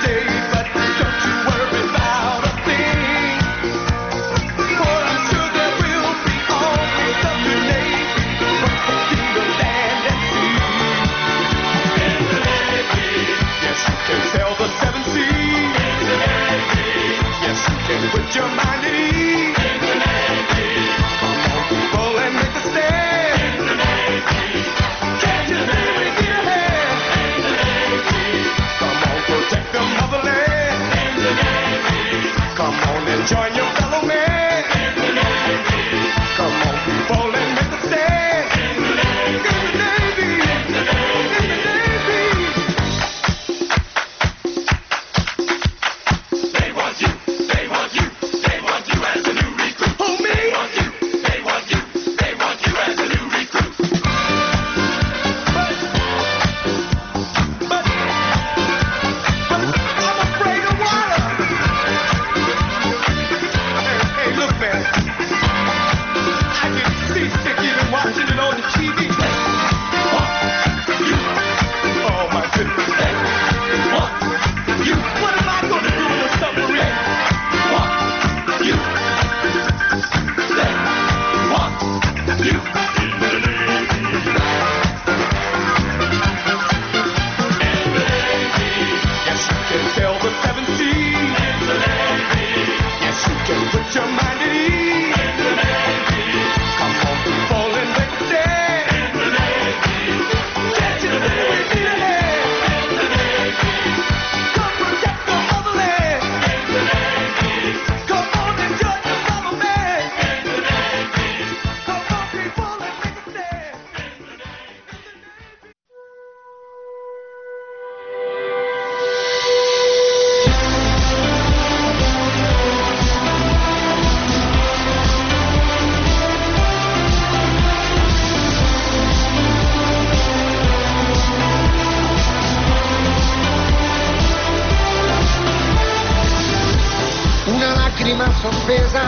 lacrima sospesa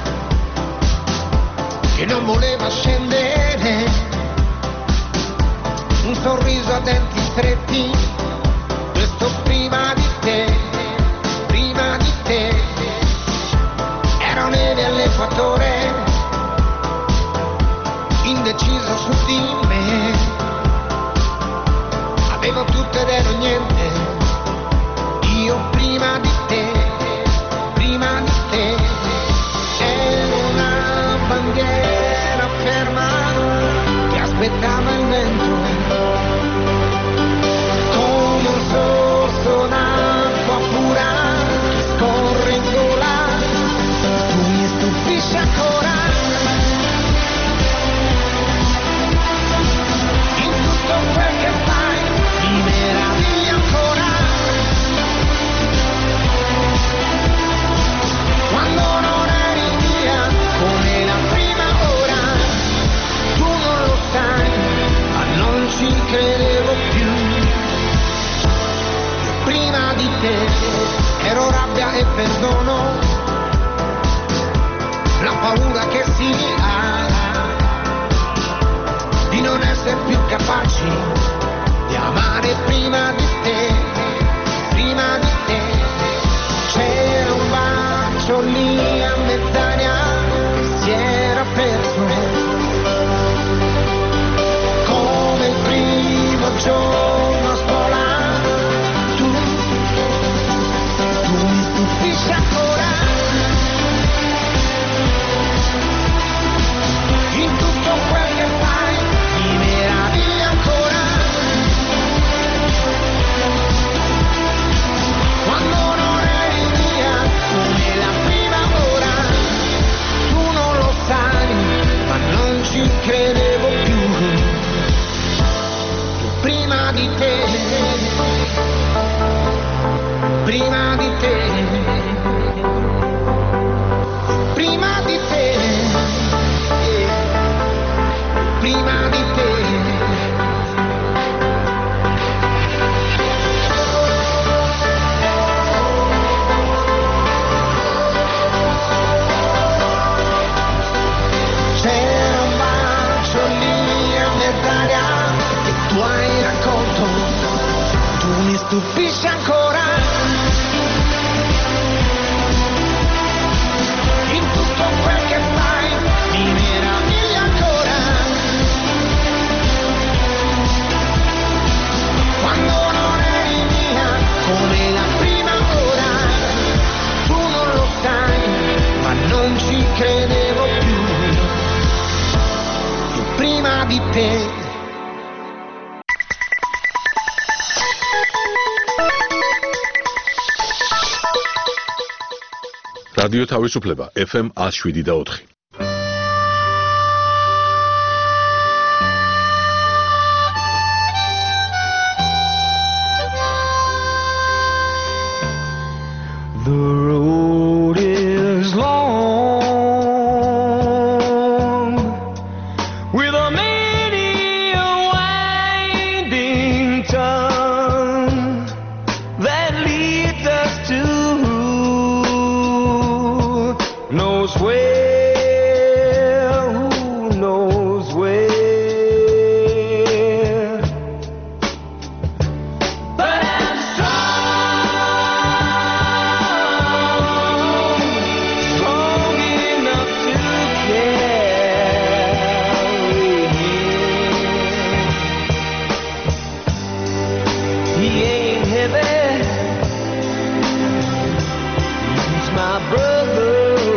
che non voleva scendere, un sorriso a denti stretti, questo prima di te, prima di te. Ero neve all'equatore, indeciso su di me, avevo tutto ed ero niente, io prima di te, prima di te. Ero una bandiera ferma che aspettava il vento, come un sorso d'acqua pura che scorre in gola. Tu mi stupisci ancora, in tutto quel che fai mi meraviglia ancora. Quando non eri via come la prima ora, tu non lo sai, ma non ci credevo più. Prima di te ero rabbia e perdono, la paura che si ha di non essere più capaci di amare prima di te, prima di te. C'era un bacio lì a mezz'aria che si era perso, come il primo giorno a scuola. Tu mi stupisci ancora, in tutto quel che fai mi meraviglia ancora. te. რადიო თავისუფლება FM 107.4. The road is long with a many winding turn that leads us to knows where, who knows where. But I'm strong enough to carry him. He ain't heavy, he's my brother.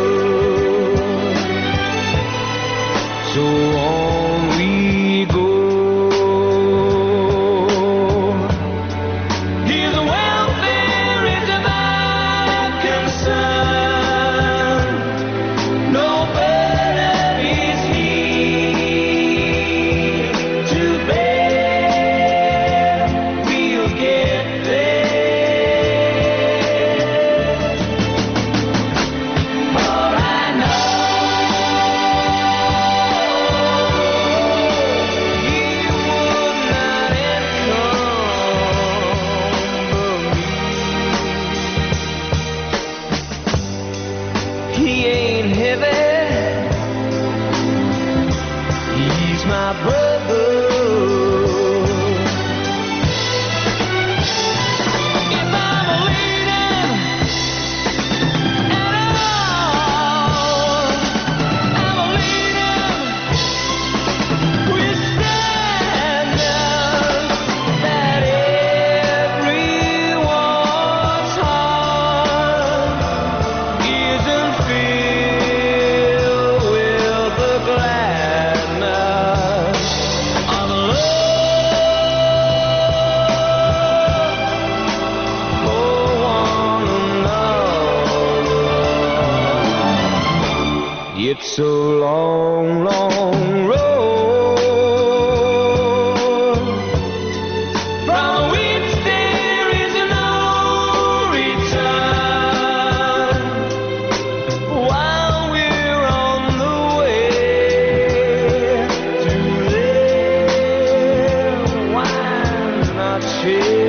So on we go. His welfare is my concern. No burden is he to bear. We'll get there. For I know he would not encumber me. He ain't heavy, he's my brother. If I'm a leader at all, I'm a leader with standards that everyone's heart isn't filled with the gladness of love for one another. It's a long, long road from which there is no return. While we're on the way to there, why not share?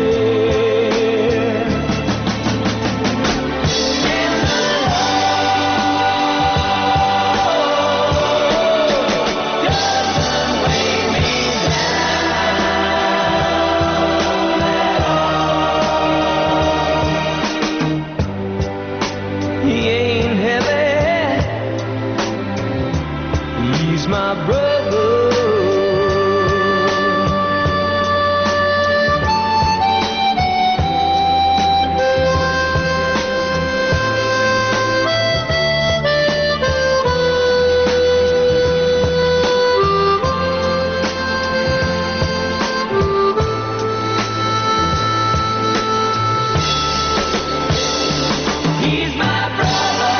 He ain't heavy, he's my brother. He's my brother.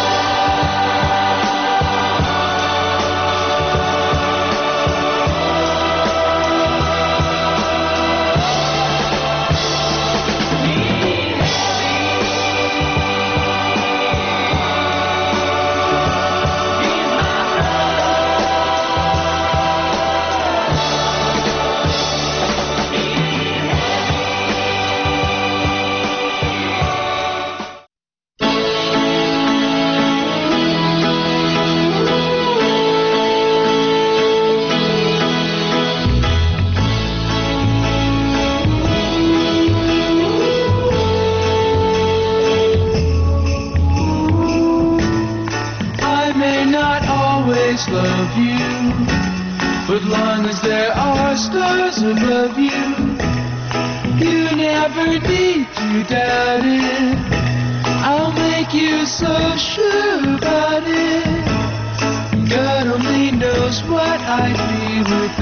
Love you, but long as there are stars above you, you never need to doubt it. I'll make you so sure about it. God only knows what I'd be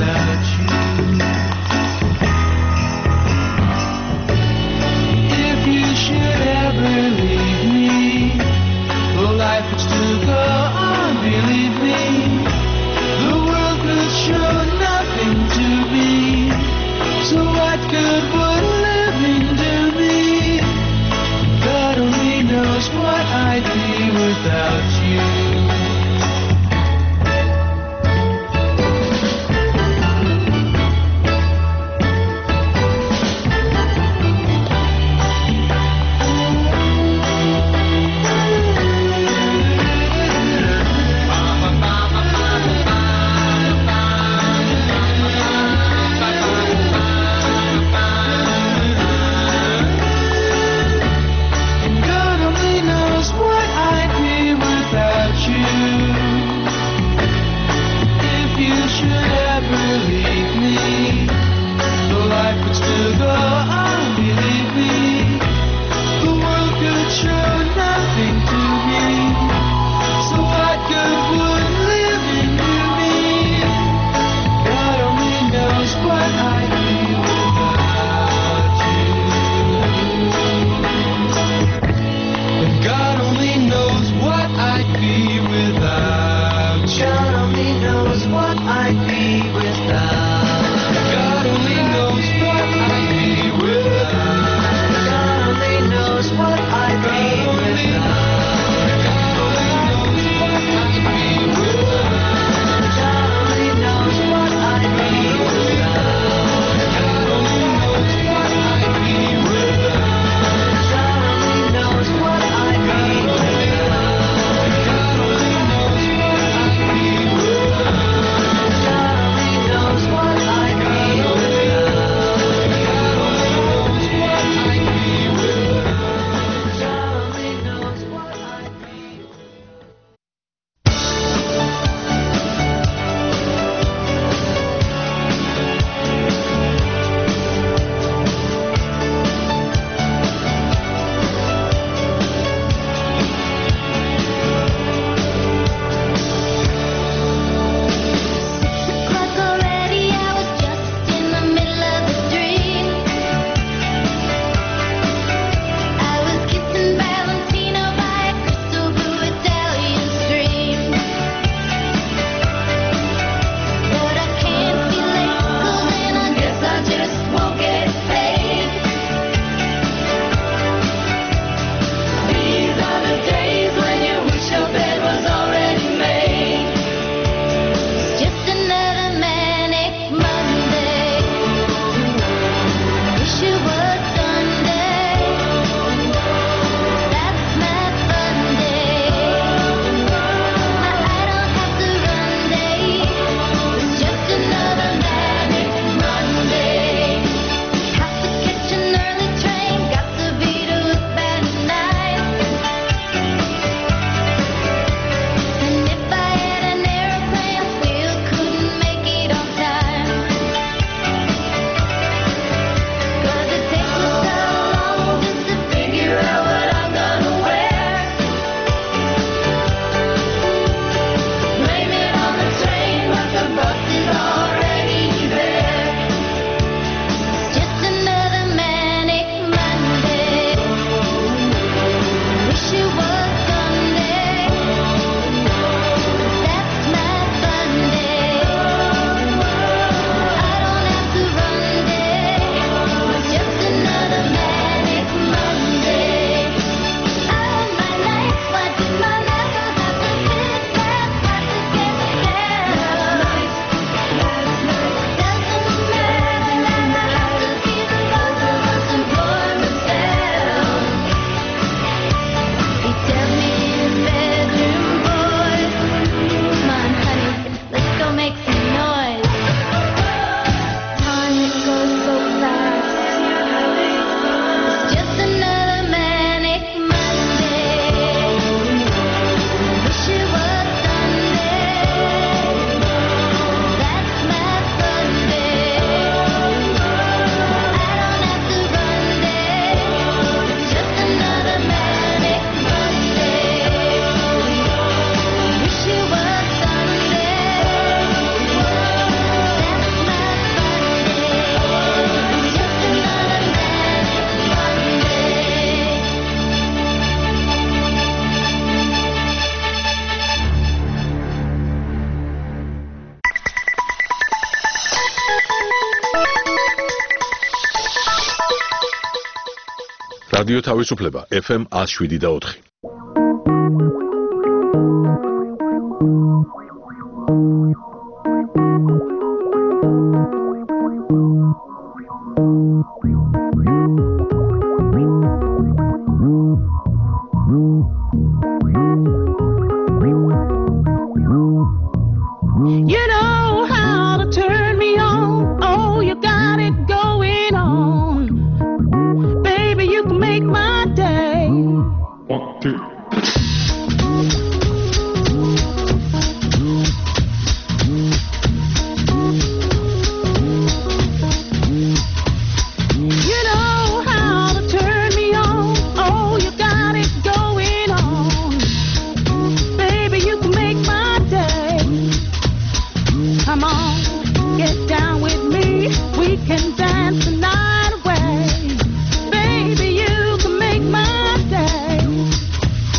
რადიო თავისუფლება FM 107.4. You know how to turn me on. Oh, you got it going on. Baby, you can make my day. 1, 2. You know how to turn me on. Oh, you got it going on. Baby, you can make my day. Come on, get down with me. We can dance the night away. Baby, you can make my day.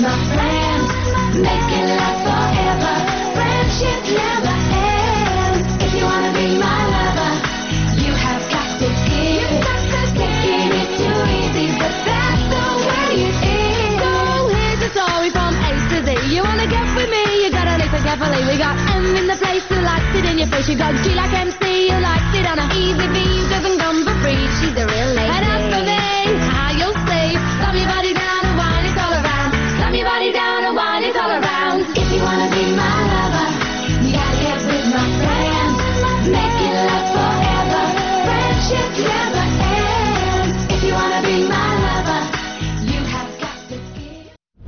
my friend. Make it last forever. Friendship never ends. If you wanna be my lover, you have got to give. Taking it too easy, but that's the way it is. So here's the story from A to Z. You wanna get with me, you gotta listen carefully. We got M in the place who likes it in your face. You got G like MC who likes it on a easy V, doesn't come for free. She's a real lady. And as for me, how you'll see, slam your body down and wine it all around. Slam your body down and wine it all around. If you wanna be my lover, you gotta get with my friend. Make it last forever. Friendship never ends. If you wanna be my lover, you have got to give.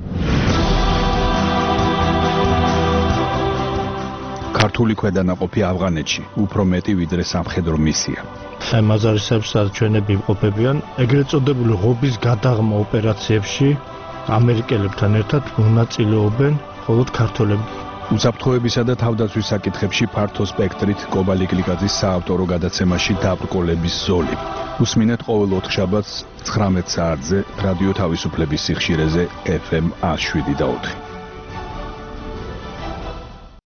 ქართული ქვედანაყოფი ავღანეთში უფრო მეტი ვიდრე სამხედრო მისია. ხემაზარისებს საჩვენები იმყოფებიან ეგრეთ წოდებული ღობის გადაღმა ოპერაციებში ამერიკელებთან ერთად მონაწილეობენ მხოლოდ ქართველები. უსაფრთხოებისა და თავდაცვის საკითხებში ფართო სპექტრით კობალი გლიკაძის საავტორო გადაცემაში დაბრკოლების ზოლი. უსმინეთ ყოველ ოთხშაბათს 19 საათზე რადიო თავისუფლების სიხშირეზე FM 107 და 4.